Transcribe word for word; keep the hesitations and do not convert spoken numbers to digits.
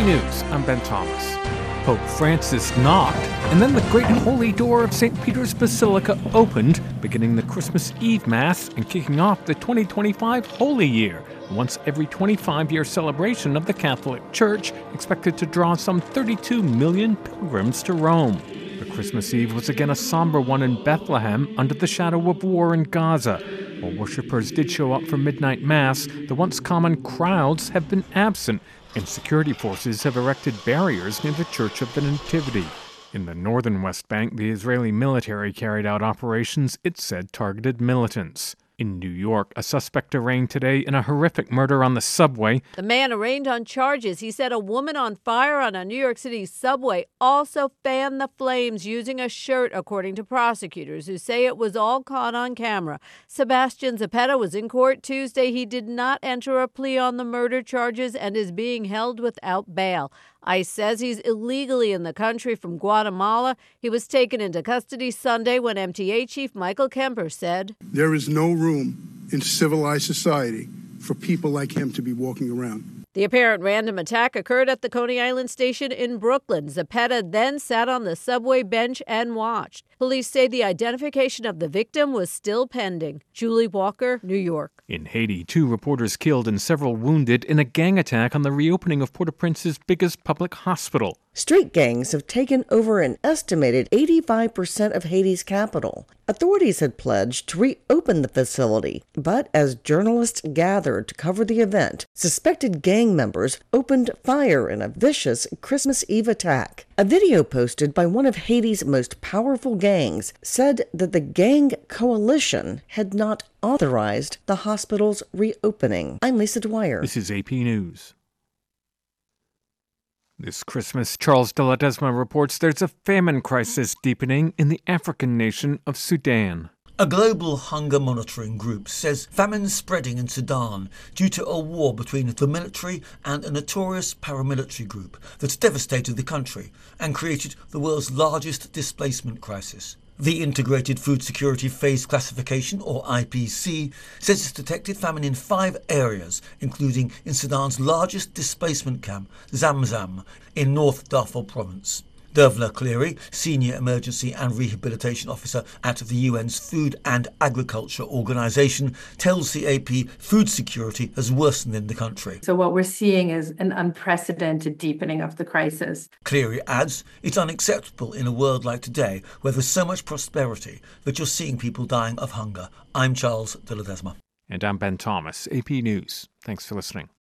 News, I'm Ben Thomas. Pope Francis knocked, and then the Great Holy Door of Saint Peter's Basilica opened, beginning the Christmas Eve Mass and kicking off the twenty twenty-five Holy Year, once every twenty-five-year celebration of the Catholic Church, expected to draw some thirty-two million pilgrims to Rome. The Christmas Eve was again a somber one in Bethlehem under the shadow of war in Gaza. While worshippers did show up for midnight Mass, the once common crowds have been absent, and security forces have erected barriers near the Church of the Nativity. In the northern West Bank, the Israeli military carried out operations it said targeted militants. In New York, a suspect arraigned today in a horrific murder on the subway. The man arraigned on charges. He said a woman on fire on a New York City subway also fanned the flames using a shirt, according to prosecutors, who say it was all caught on camera. Sebastian Zepeda was in court Tuesday. He did not enter a plea on the murder charges and is being held without bail. ICE says he's illegally in the country from Guatemala. He was taken into custody Sunday when M T A Chief Michael Kemper said, "There is no room in civilized society for people like him to be walking around." The apparent random attack occurred at the Coney Island station in Brooklyn. Zepeda then sat on the subway bench and watched. Police say the identification of the victim was still pending. Julie Walker, New York. In Haiti, two reporters killed and several wounded in a gang attack on the reopening of Port-au-Prince's biggest public hospital. Street gangs have taken over an estimated eighty-five percent of Haiti's capital. Authorities had pledged to reopen the facility, but as journalists gathered to cover the event, suspected gang members opened fire in a vicious Christmas Eve attack. A video posted by one of Haiti's most powerful gangs said that the gang coalition had not authorized the hospital's reopening. I'm Lisa Dwyer. This is A P News. This Christmas, Charles de Ledesma reports there's a famine crisis deepening in the African nation of Sudan. A global hunger monitoring group says famine's spreading in Sudan due to a war between the military and a notorious paramilitary group that's devastated the country and created the world's largest displacement crisis. The Integrated Food Security Phase Classification, or I P C, says it's detected famine in five areas, including in Sudan's largest displacement camp, Zamzam, in North Darfur province. Dervla Cleary, Senior Emergency and Rehabilitation Officer at the U N's Food and Agriculture Organization, tells the A P food security has worsened in the country. So what we're seeing is an unprecedented deepening of the crisis. Cleary adds it's unacceptable in a world like today where there's so much prosperity that you're seeing people dying of hunger. I'm Charles de Ledesma. And I'm Ben Thomas, A P News. Thanks for listening.